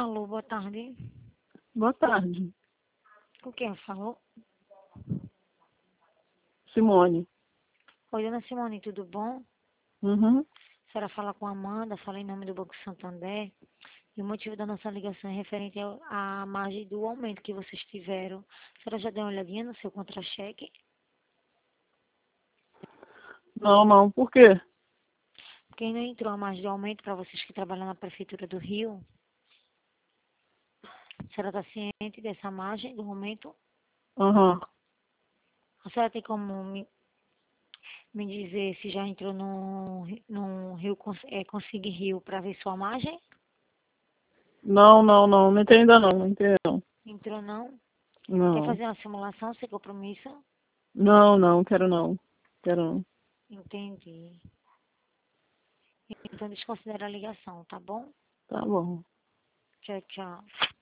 Alô, boa tarde. Boa tarde, Com quem falou? Simone. Oi, dona Simone, tudo bom? Uhum. A senhora fala com a Amanda, fala em nome do Banco Santander. E o motivo da nossa ligação é referente à margem do aumento que vocês tiveram. A senhora já deu uma olhadinha no seu contra-cheque? Não, por quê? Porque não entrou a margem do aumento para vocês que trabalham na Prefeitura do Rio? A senhora está ciente dessa margem do aumento? Aham. A senhora tem como me dizer se já entrou no Rio, Consigue Rio para ver sua margem? Não entrei ainda não entrei não. Entrou não? Quer Não, fazer uma simulação sem compromisso? quero não. Quero não. Entendi. Então desconsidera a ligação, tá bom? Tá bom. Tchau, tchau.